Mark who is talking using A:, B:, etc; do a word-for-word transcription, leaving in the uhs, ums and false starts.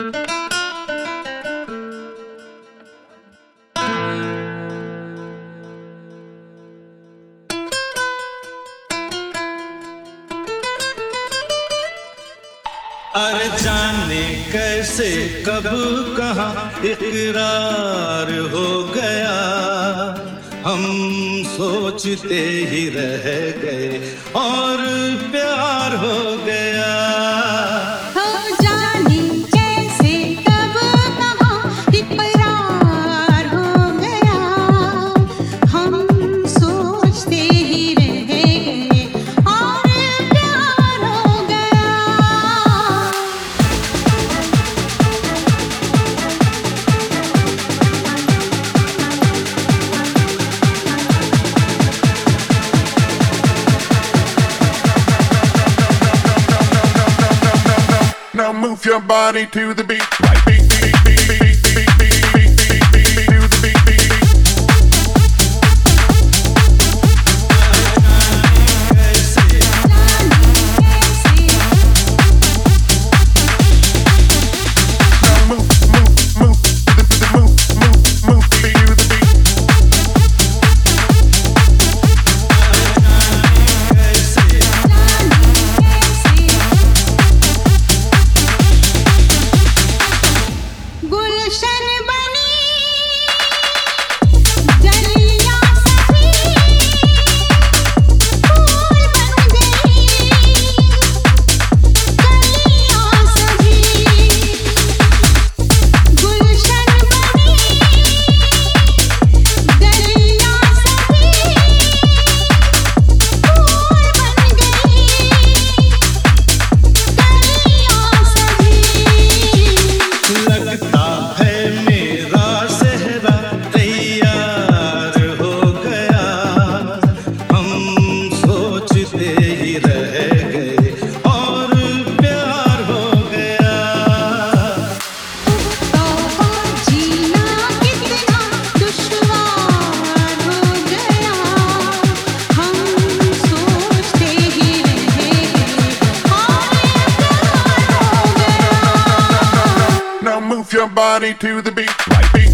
A: अरे जाने कैसे कब कहाँ इकरार हो गया, हम सोचते ही रह गए और प्यार हो गया।
B: Now move your body to the beat, right beat, beat, beat, beat, beat, beat, beat, beat, beat, beat, to the beat, beat, beat. Now move, move, move, to the move, move, move, to the beat.
C: गुलशन बनी गलियां सभी फूल बन गई, गलियां सभी गुलशन बनी गलियां सभी फूल बन गई, गलियां सभी।
A: लगता है मेरा सेहरा तैयार हो गया, हम सोचते ही रह गए और प्यार हो गया।
C: तो जीना कितना दुश्वार हो गया, हम सोचते ही रह गए और प्यार हो गया।
B: Now move your body to the beat, right beat.